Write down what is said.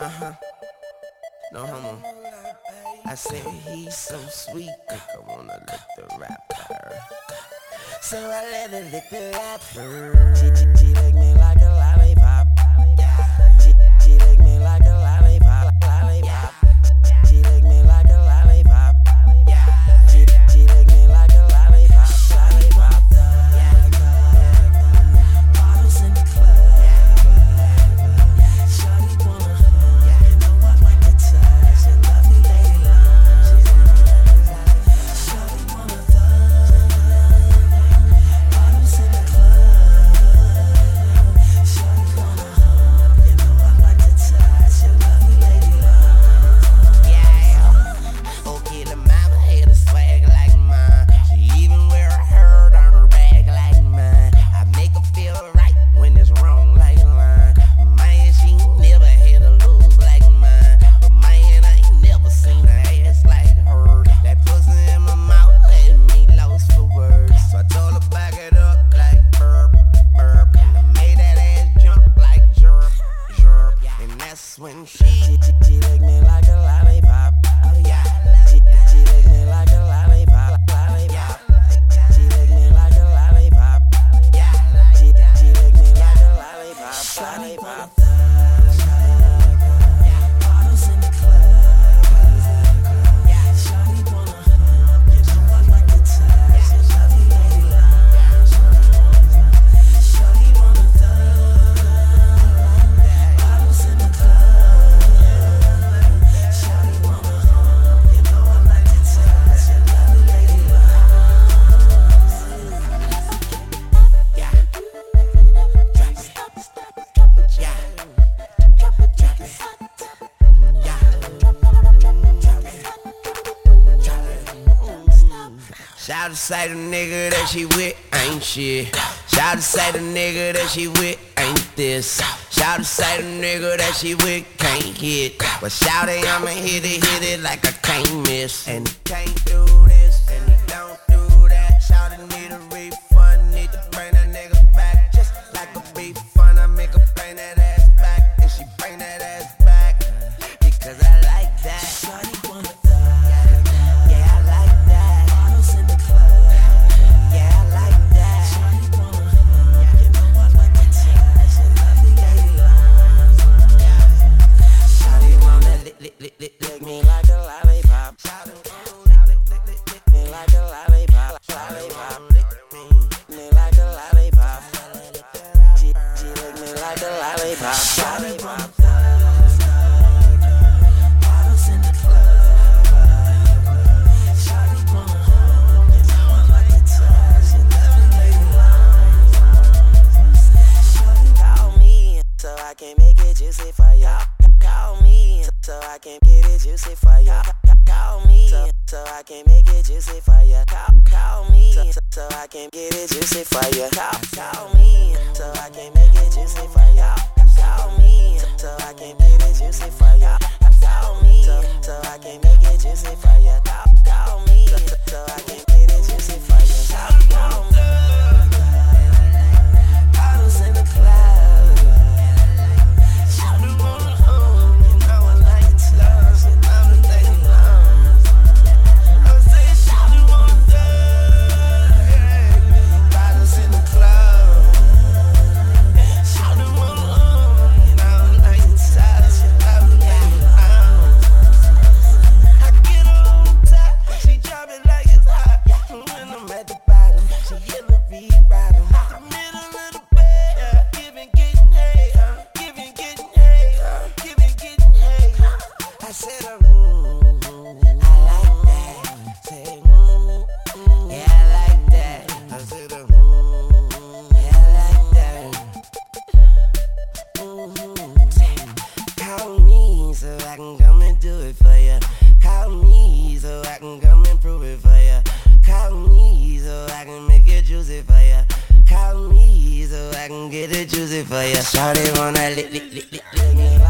Uh-huh. No homo. I said he's so sweet, think I wanna lick the rapper. So I let her lick the rapper. She lick me like a lollipop. She lick me like a lollipop. She lick me like a lollipop. She lick me like a lollipop. Bottles in the club. Shawty wanna hug. You know I like to touch your lovely lady love. Shawty wanna thug. Bottles in the club. Shawty wanna hug. You know I like to touch your lovely lady love. Yeah. Okay, the mama had a swag like mine. She even wear a herd on her back like mine. I make her feel right when it's wrong like line. Man, she never had a lose like mine. But man, I ain't never seen her ass like her. That pussy in my mouth had me lost for words. So I told her back it up like burp, burp. And I made that ass jump like jerk, jerk. And that's when she licked me like a lollipop. Oh yeah, she licked me like a lollipop, lollipop. She licked me like a lollipop. Yeah, she licked me like a lollipop, lollipop. Bottles in the club. Shawty wanna hug. You know I like to touch your lovely lady love. Shawty wanna thug. Bottles in the club. Shawty wanna hug. You know I like to touch your lovely lady love. Yeah. Drop it. Yeah. Drop it. Yeah. Shout to say the nigga that she with ain't shit. Shout to say the nigga that she with ain't this. Shout to say the nigga that she with can't hit. But shout it, I'ma hit it like I can't miss. And he can't do this, and he don't do that. Shout it, need a refund, need to bring that nigga back. Just like a refund, I make her bring that ass back. And she bring that ass back, because I like that. Shawty wanna thug. Yeah, I like that. Bottles in the club. Yeah, I like that. Shawty wanna hug. You know I like to touch your lovely lady love. Shawty wanna lick me like a lollipop. Shawty wanna lick me like a lollipop, lollipop. Lick me like a lollipop. She lick me like a lollipop, lollipop. Bottles in the club. Shawty wanna hug. You know I like to touch your lovely lady love. Shawty call me so I can make it juicy for ya. Call me so I can get it juicy for ya. Call me so I can make it juicy for ya. Call me so I can get it juicy for ya. Call me so I can make it juicy for ya. Call me so I can get it juicy for ya. Call me so I can make it juicy for ya. Call me so I can get it juicy for ya. Call me. Bottles in the club. Shawty wanna hug. You know I like to touch your lovely lady love. I said shawty wanna thug. Bottles in the club. Shawty wanna hug. You know I like to touch your lovely lady love. I get her on top, she drop it like it's hot. When I'm at the bottom, she Hillary Rodham. The middle of the bed, giving, getting hay, giving, getting hay, giving, getting hay. I said, I like that. Say, yeah, I like that. I said, yeah, I like that. Call me so I can come and do it for ya. Call me so I can come and prove it for ya. Call me so I can make it juicy for ya. Call me so I can get it juicy for ya. Shawty wanna lick me